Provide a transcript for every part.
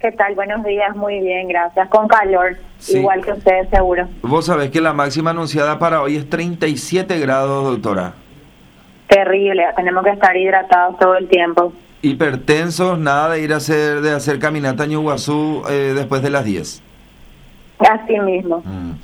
¿Qué tal? Buenos días, muy bien, gracias. Con calor, Sí. igual que ustedes seguro. Vos sabés que la máxima anunciada para hoy es 37 grados, doctora. Terrible, tenemos que estar hidratados todo el tiempo. Hipertensos, nada de ir a hacer caminata en Ñuguazú después de las 10. Así mismo.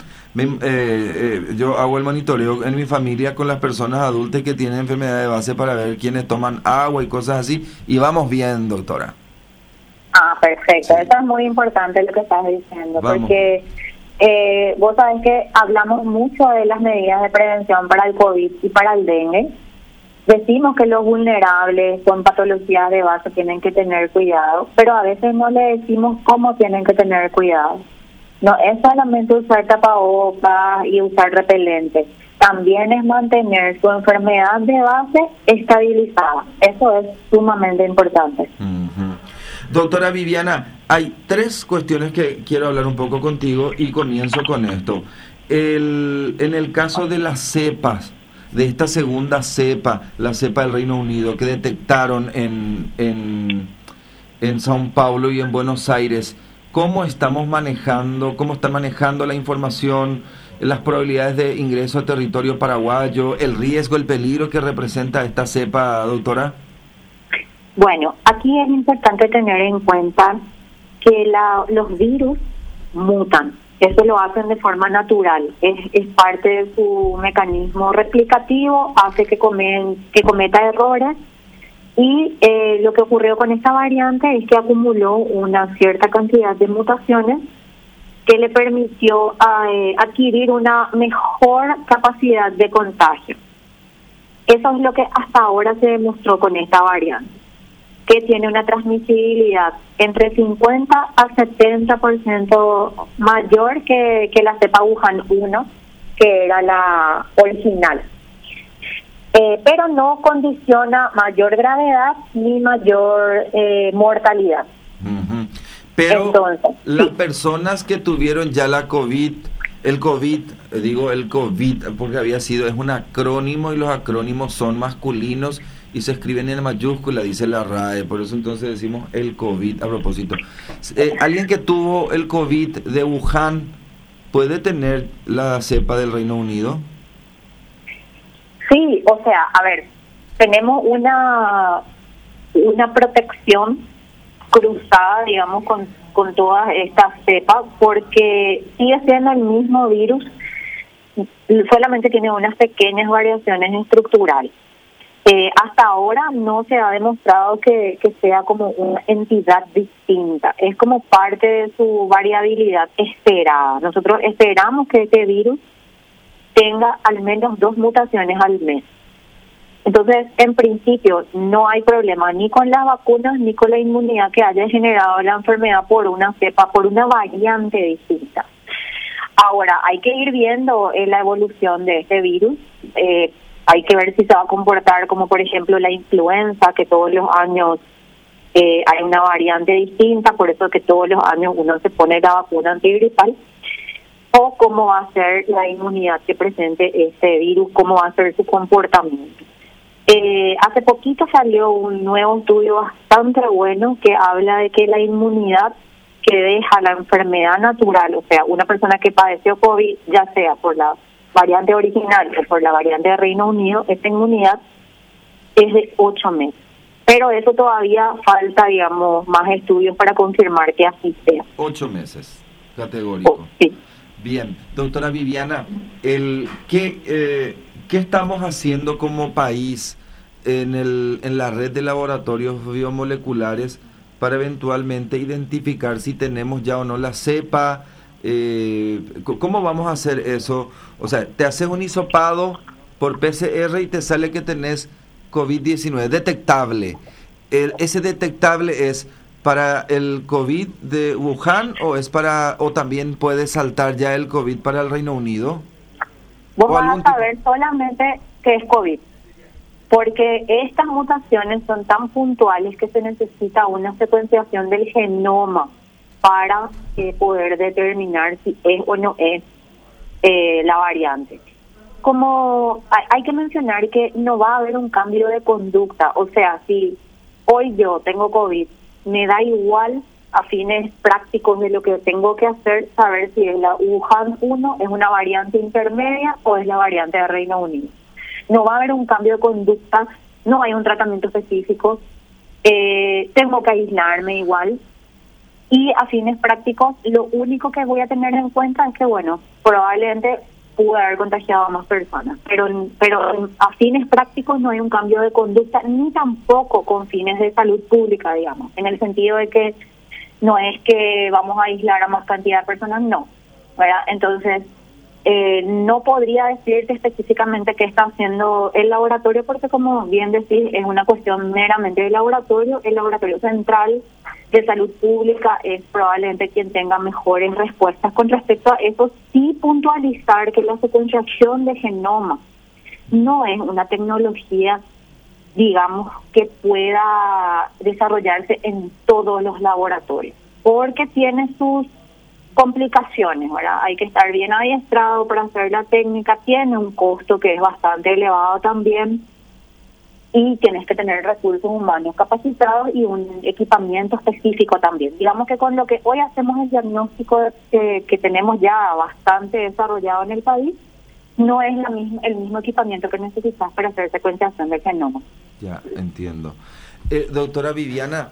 Yo hago el monitoreo en mi familia con las personas adultas que tienen enfermedad de base para ver quiénes toman agua y cosas así, y vamos bien, doctora. Ah, perfecto. Sí. Eso es muy importante lo que estás diciendo, Vamos. porque vos sabés que hablamos mucho de las medidas de prevención para el COVID y para el dengue. Decimos que los vulnerables con patologías de base tienen que tener cuidado, pero a veces no le decimos cómo tienen que tener cuidado. No es solamente usar tapabocas y usar repelente, también es mantener su enfermedad de base estabilizada. Eso es sumamente importante. Ujú. Doctora Viviana, hay 3 cuestiones que quiero hablar un poco contigo y comienzo con esto. En el caso de las cepas, de esta segunda cepa, la cepa del Reino Unido, que detectaron en São Paulo y en Buenos Aires, ¿cómo están manejando la información, las probabilidades de ingreso a territorio paraguayo, el riesgo, el peligro que representa esta cepa, doctora? Bueno, aquí es importante tener en cuenta que los virus mutan. Eso lo hacen de forma natural. Es parte de su mecanismo replicativo, hace que cometa errores. Y lo que ocurrió con esta variante es que acumuló una cierta cantidad de mutaciones que le permitió adquirir una mejor capacidad de contagio. Eso es lo que hasta ahora se demostró con esta variante, que tiene una transmisibilidad entre 50 a 70% mayor que la cepa Wuhan 1, que era la original. Pero no condiciona mayor gravedad ni mayor mortalidad. Ujú. Pero Entonces, las sí. personas que tuvieron ya el COVID, porque es un acrónimo y los acrónimos son masculinos y se escriben en mayúscula, dice la RAE, por eso entonces decimos el COVID a propósito. ¿Alguien que tuvo el COVID de Wuhan puede tener la cepa del Reino Unido? Sí, o sea, a ver, tenemos una protección cruzada, digamos, con todas estas cepas, porque sigue siendo el mismo virus, solamente tiene unas pequeñas variaciones estructurales. Hasta ahora no se ha demostrado que sea como una entidad distinta, es como parte de su variabilidad esperada. Nosotros esperamos que este virus tenga al menos 2 mutaciones al mes. Entonces, en principio, no hay problema ni con las vacunas ni con la inmunidad que haya generado la enfermedad por una cepa, por una variante distinta. Ahora, hay que ir viendo la evolución de este virus. Hay que ver si se va a comportar como, por ejemplo, la influenza, que todos los años hay una variante distinta, por eso que todos los años uno se pone la vacuna antigripal. O cómo va a ser la inmunidad que presente este virus, cómo va a ser su comportamiento. Hace poquito salió un nuevo estudio bastante bueno que habla de que la inmunidad que deja la enfermedad natural, o sea, una persona que padeció COVID, ya sea por la variante original o por la variante de Reino Unido, esta inmunidad es de 8 meses. Pero eso todavía falta, digamos, más estudios para confirmar que así sea. 8 meses, categórico. Sí. Bien, doctora Viviana, ¿qué estamos haciendo como país en la red de laboratorios biomoleculares para eventualmente identificar si tenemos ya o no la cepa? ¿Cómo vamos a hacer eso? O sea, te haces un hisopado por PCR y te sale que tenés COVID-19 detectable. ¿Ese detectable es para el COVID de Wuhan o también puede saltar ya el COVID para el Reino Unido? Vos vas a saber solamente que es COVID, porque estas mutaciones son tan puntuales que se necesita una secuenciación del genoma para poder determinar si es o no es la variante. Como hay que mencionar que no va a haber un cambio de conducta, o sea, si hoy yo tengo COVID, me da igual a fines prácticos de lo que tengo que hacer, saber si es la Wuhan 1, es una variante intermedia o es la variante de Reino Unido. No va a haber un cambio de conducta, no hay un tratamiento específico, tengo que aislarme igual. Y a fines prácticos, lo único que voy a tener en cuenta es que, bueno, probablemente pude haber contagiado a más personas, pero a fines prácticos no hay un cambio de conducta, ni tampoco con fines de salud pública, digamos, en el sentido de que no es que vamos a aislar a más cantidad de personas, no, ¿verdad? Entonces, no podría decirte específicamente qué está haciendo el laboratorio, porque como bien decís, es una cuestión meramente del laboratorio. El laboratorio central de salud pública es probablemente quien tenga mejores respuestas con respecto a eso. Sí, puntualizar que la secuenciación de genoma no es una tecnología, digamos, que pueda desarrollarse en todos los laboratorios, porque tiene sus complicaciones, ¿verdad? Hay que estar bien adiestrado para hacer la técnica, tiene un costo que es bastante elevado también, y tienes que tener recursos humanos capacitados y un equipamiento específico también. Digamos que con lo que hoy hacemos el diagnóstico que tenemos ya bastante desarrollado en el país, no es el mismo equipamiento que necesitas para hacer secuenciación del genoma. Ya, entiendo. Doctora Viviana,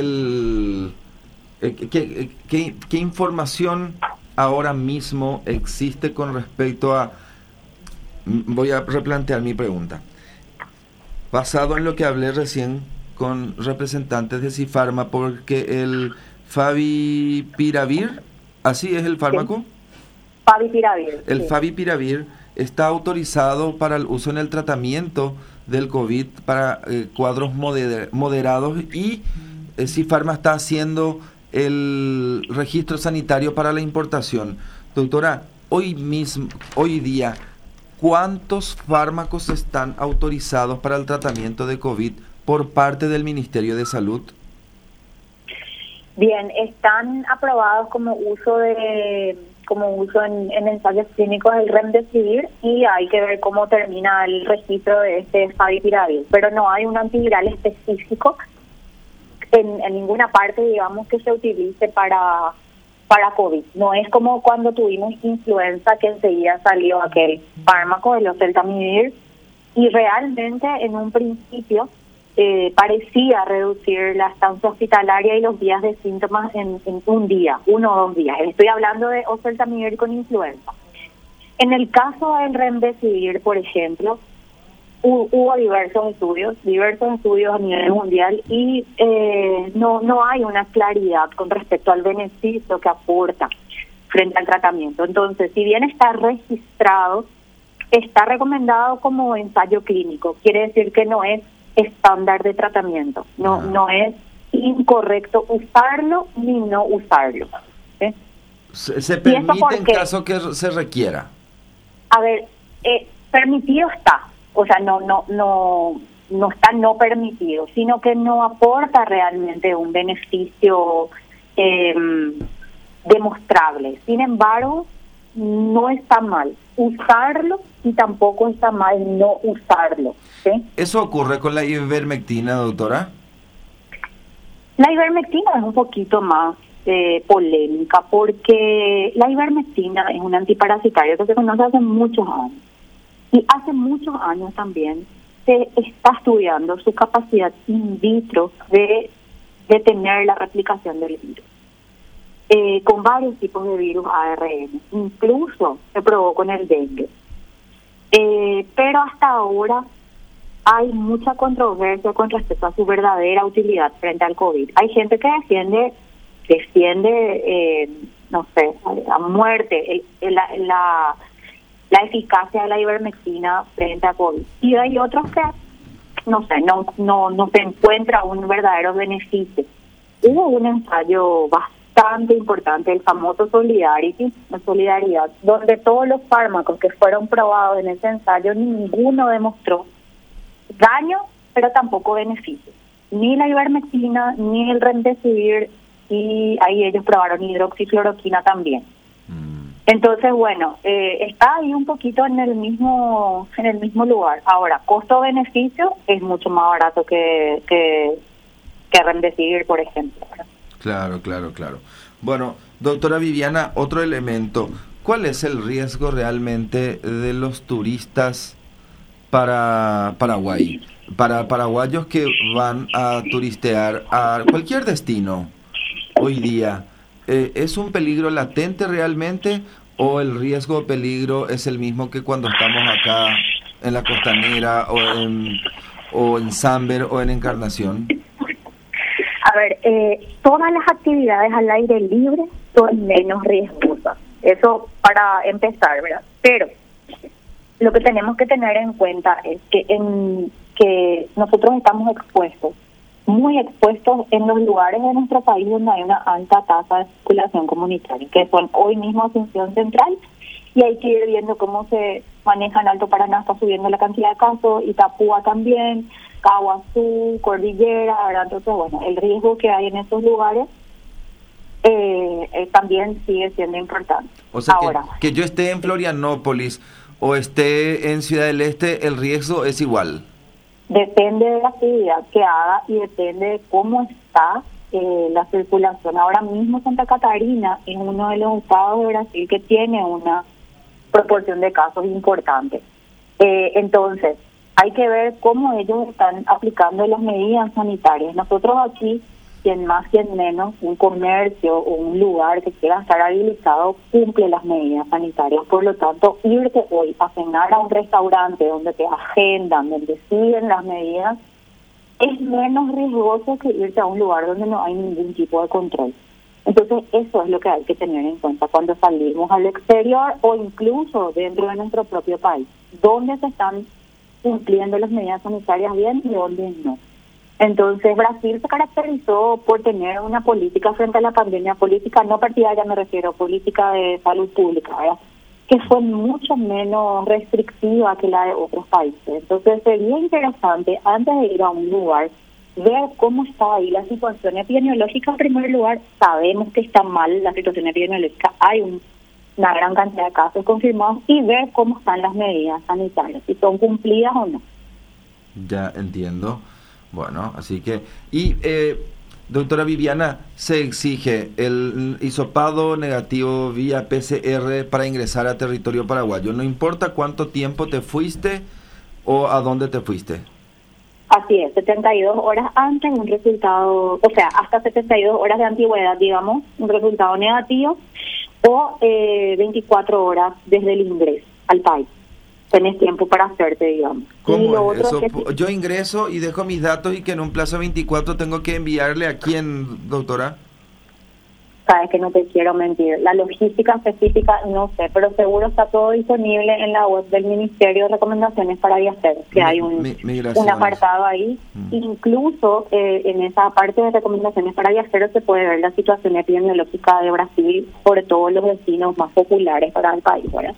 ¿qué información ahora mismo existe con respecto a... Voy a replantear mi pregunta. Basado en lo que hablé recién con representantes de Cifarma, porque el Favipiravir, ¿así es el fármaco? Sí. Favipiravir. El sí. Favipiravir está autorizado para el uso en el tratamiento del COVID para cuadros moderados, y Cifarma está haciendo el registro sanitario para la importación. Doctora, hoy día, ¿cuántos fármacos están autorizados para el tratamiento de COVID por parte del Ministerio de Salud? Bien, están aprobados como uso en ensayos clínicos el Remdesivir, y hay que ver cómo termina el registro de este Favipiravir, pero no hay un antiviral específico en ninguna parte, digamos, que se utilice para COVID. No es como cuando tuvimos influenza, que enseguida salió aquel fármaco, el oseltamivir, y realmente en un principio parecía reducir la estancia hospitalaria y los días de síntomas en un día, 1 o 2 días. Estoy hablando de oseltamivir con influenza. En el caso del Remdesivir, por ejemplo, hubo diversos estudios a nivel mundial, y no hay una claridad con respecto al beneficio que aporta frente al tratamiento. Entonces, si bien está registrado, está recomendado como ensayo clínico, quiere decir que no es estándar de tratamiento, no es incorrecto usarlo ni no usarlo. ¿Sí? Se permite en caso que se requiera. A ver, permitido está. O sea, no está no permitido, sino que no aporta realmente un beneficio demostrable. Sin embargo, no está mal usarlo, y tampoco está mal no usarlo. ¿Sí? ¿Eso ocurre con la ivermectina, doctora? La ivermectina es un poquito más polémica, porque la ivermectina es un antiparasitario que se conoce hace muchos años. Y hace muchos años también se está estudiando su capacidad in vitro de detener la replicación del virus, con varios tipos de virus ARN. Incluso se probó con el dengue. Pero hasta ahora hay mucha controversia con respecto a su verdadera utilidad frente al COVID. Hay gente que defiende no sé, a muerte la eficacia de la ivermectina frente a COVID. Y hay otros que, no sé, no se encuentra un verdadero beneficio. Hubo un ensayo bastante importante, el famoso Solidarity, la solidaridad, donde todos los fármacos que fueron probados en ese ensayo, ninguno demostró daño, pero tampoco beneficio. Ni la ivermectina, ni el Remdesivir, y ahí ellos probaron hidroxicloroquina también. Entonces, bueno, está ahí un poquito en el mismo lugar. Ahora, costo-beneficio es mucho más barato que Remdesivir, por ejemplo. Claro, claro, claro. Bueno, doctora Viviana, otro elemento. ¿Cuál es el riesgo realmente de los turistas para Paraguay? Para paraguayos que van a turistear a cualquier destino hoy día, ¿es un peligro latente realmente o el riesgo o peligro es el mismo que cuando estamos acá en la Costanera o en Samber o en Encarnación? A ver, todas las actividades al aire libre son menos riesgosas. Eso para empezar, ¿verdad? Pero lo que tenemos que tener en cuenta es que nosotros estamos expuestos, muy expuestos en los lugares de nuestro país donde hay una alta tasa de circulación comunitaria, que son hoy mismo Asunción Central, y hay que ir viendo cómo se maneja en Alto Paraná, está subiendo la cantidad de casos, Itapúa también, Caguazú, Cordillera, ¿verdad? Entonces, bueno, el riesgo que hay en esos lugares también sigue siendo importante. O sea, ahora, que yo esté en Florianópolis o esté en Ciudad del Este, el riesgo es igual. Depende de la actividad que haga y depende de cómo está la circulación. Ahora mismo Santa Catarina es uno de los estados de Brasil que tiene una proporción de casos importante. Entonces, hay que ver cómo ellos están aplicando las medidas sanitarias. Nosotros aquí, quien más, quien menos, un comercio o un lugar que quiera estar habilitado cumple las medidas sanitarias. Por lo tanto, irte hoy a cenar a un restaurante donde te agendan, donde siguen las medidas, es menos riesgoso que irte a un lugar donde no hay ningún tipo de control. Entonces, eso es lo que hay que tener en cuenta cuando salimos al exterior o incluso dentro de nuestro propio país, donde se están cumpliendo las medidas sanitarias bien y donde no. Entonces, Brasil se caracterizó por tener una política frente a la pandemia, política no partidaria, me refiero, política de salud pública, ¿verdad?, que fue mucho menos restrictiva que la de otros países. Entonces, sería interesante, antes de ir a un lugar, ver cómo está ahí la situación epidemiológica. En primer lugar, sabemos que está mal la situación epidemiológica, hay una gran cantidad de casos confirmados, y ver cómo están las medidas sanitarias, si son cumplidas o no. Ya entiendo. Bueno, así que... Y, doctora Viviana, ¿se exige el hisopado negativo vía PCR para ingresar a territorio paraguayo? No importa cuánto tiempo te fuiste o a dónde te fuiste. Así es, 72 horas antes, un resultado, o sea, hasta 72 horas de antigüedad, digamos, un resultado negativo, o 24 horas desde el ingreso al país. Tenés tiempo para hacerte, digamos. ¿Cómo es eso? Yo ingreso y dejo mis datos y que en un plazo de 24 tengo que enviarle a quién, doctora. Sabes que no te quiero mentir. La logística específica no sé, pero seguro está todo disponible en la web del Ministerio de Recomendaciones para Viajeros, que hay un apartado ahí. Incluso en esa parte de recomendaciones para viajeros se puede ver la situación epidemiológica de Brasil, sobre todo los destinos más populares para el país, ¿verdad?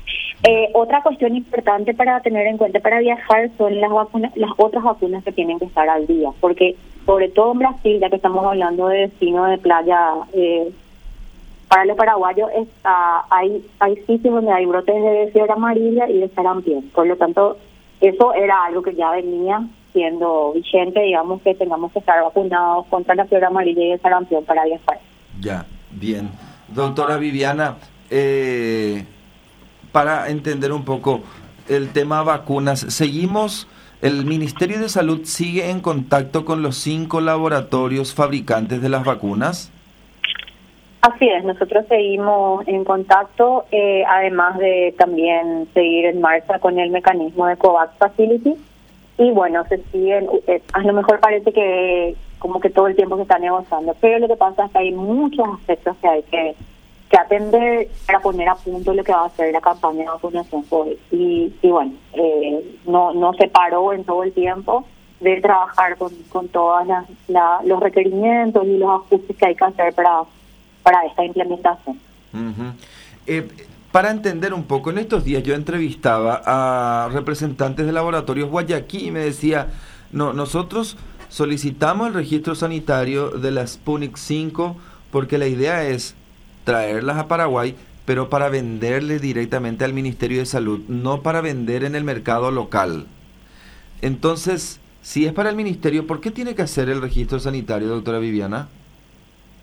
Otra cuestión importante para tener en cuenta para viajar son las vacunas, las otras vacunas que tienen que estar al día, porque sobre todo en Brasil, ya que estamos hablando de destino de playa, para los paraguayos hay sitios donde hay brotes de fiebre amarilla y de sarampión. Por lo tanto, eso era algo que ya venía siendo vigente, digamos, que tengamos que estar vacunados contra la fiebre amarilla y el sarampión para viajar. Ya, bien. Doctora Viviana, para entender un poco el tema vacunas, seguimos, el Ministerio de Salud sigue en contacto con los 5 laboratorios fabricantes de las vacunas. Así es, nosotros seguimos en contacto, además de también seguir en marcha con el mecanismo de COVAX Facility, y bueno, se siguen, a lo mejor parece que como que todo el tiempo se está negociando, pero lo que pasa es que hay muchos aspectos que hay que atender para poner a punto lo que va a ser la campaña de vacunación COVID. Y bueno, no se paró en todo el tiempo de trabajar con todos los requerimientos y los ajustes que hay que hacer para esta implementación. Para entender un poco, en estos días yo entrevistaba a representantes de laboratorios Guayaquil y me decía, no, nosotros solicitamos el registro sanitario de la Sputnik 5 porque la idea es traerlas a Paraguay, pero para venderle directamente al Ministerio de Salud, no para vender en el mercado local. Entonces, si es para el Ministerio, ¿por qué tiene que hacer el registro sanitario, doctora Viviana?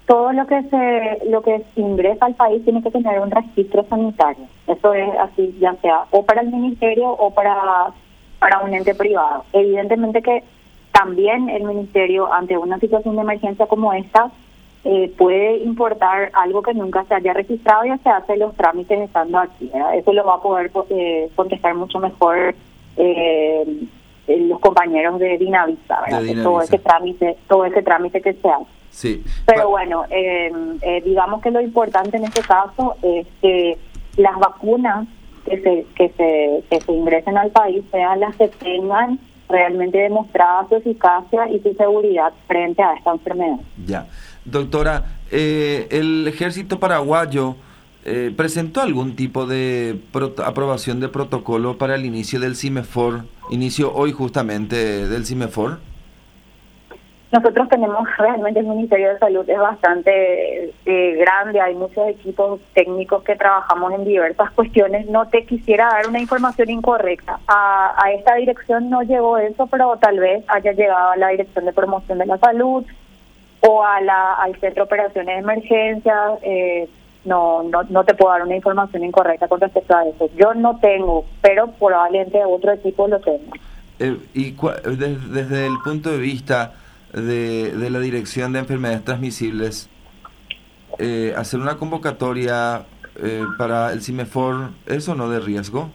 todo lo que ingresa al país tiene que tener un registro sanitario. Eso es así, ya sea o para el ministerio o para un ente privado. Evidentemente que también el ministerio, ante una situación de emergencia como esta, puede importar algo que nunca se haya registrado y ya se hace los trámites estando aquí, ¿verdad? Eso lo va a poder contestar mucho mejor los compañeros de Dinavisa, ¿verdad? De Dinavisa. Todo ese trámite que se hace. Sí. Pero bueno, digamos que lo importante en este caso es que las vacunas que se ingresen al país sean las que tengan realmente demostrada su eficacia y su seguridad frente a esta enfermedad. Ya. Doctora, ¿el ejército paraguayo presentó algún tipo de aprobación de protocolo para el inicio del CIMEFOR? Inicio hoy justamente del CIMEFOR. Nosotros tenemos realmente el Ministerio de Salud es bastante grande, hay muchos equipos técnicos que trabajamos en diversas cuestiones. No te quisiera dar una información incorrecta. A esta dirección no llegó eso, pero tal vez haya llegado a la Dirección de Promoción de la Salud o al Centro de Operaciones de Emergencia. No te puedo dar una información incorrecta con respecto a eso. Yo no tengo, pero probablemente otro equipo lo tenga. Y desde el punto de vista de la Dirección de Enfermedades Transmisibles, hacer una convocatoria para el CIMEFOR, ¿eso no de riesgo?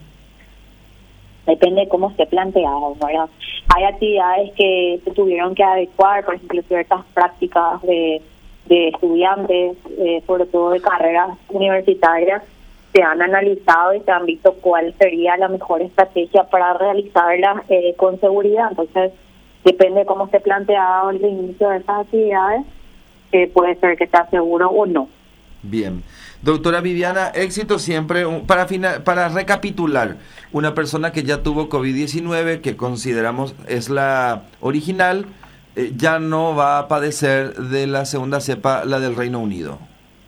Depende de cómo esté planteado, ¿verdad? Hay actividades que se tuvieron que adecuar, por ejemplo, ciertas prácticas de estudiantes, sobre todo de carreras universitarias, se han analizado y se han visto cuál sería la mejor estrategia para realizarlas con seguridad. Entonces, depende de cómo esté planteado el inicio de esas actividades, puede ser que esté seguro o no. Bien. Doctora Viviana, éxito siempre. Para recapitular, una persona que ya tuvo COVID-19, que consideramos es la original, ya no va a padecer de la segunda cepa, la del Reino Unido.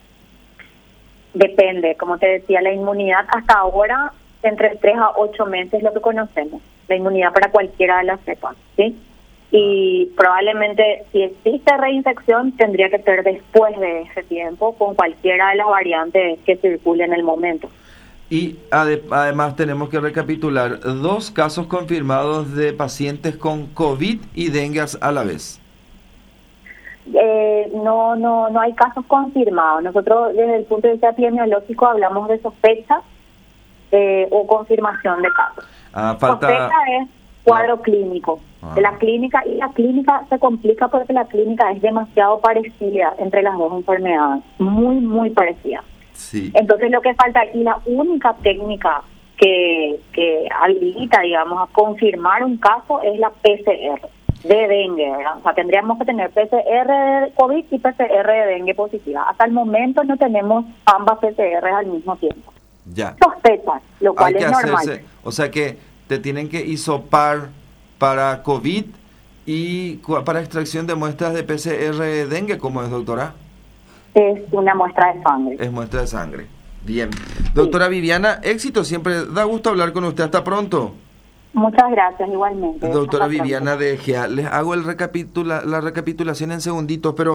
Depende, como te decía, la inmunidad hasta ahora, entre 3 a 8 meses, lo que conocemos, la inmunidad para cualquiera de las cepas, ¿sí? Y probablemente, si existe reinfección, tendría que ser después de ese tiempo, con cualquiera de las variantes que circulen en el momento. Y además tenemos que recapitular 2 casos confirmados de pacientes con COVID y dengue a la vez. No hay casos confirmados. Nosotros desde el punto de vista epidemiológico hablamos de sospecha o confirmación de casos. Sospecha es cuadro clínico de la clínica, y la clínica se complica porque la clínica es demasiado parecida entre las dos enfermedades, muy parecida. Sí. Entonces lo que falta aquí, la única técnica que habilita, digamos, a confirmar un caso es la PCR de dengue, ¿verdad? O sea, tendríamos que tener PCR de COVID y PCR de dengue positiva. Hasta el momento no tenemos ambas PCR al mismo tiempo. Ya. Sospechas, lo cual es normal. O sea que te tienen que hisopar para COVID y para extracción de muestras de PCR de dengue, ¿cómo es, doctora? Es una muestra de sangre. Es muestra de sangre. Bien. Doctora Viviana, éxito siempre. Da gusto hablar con usted. Hasta pronto. Muchas gracias, igualmente. Doctora Hasta Viviana pronto. de Egea. Les hago la recapitulación en segunditos, pero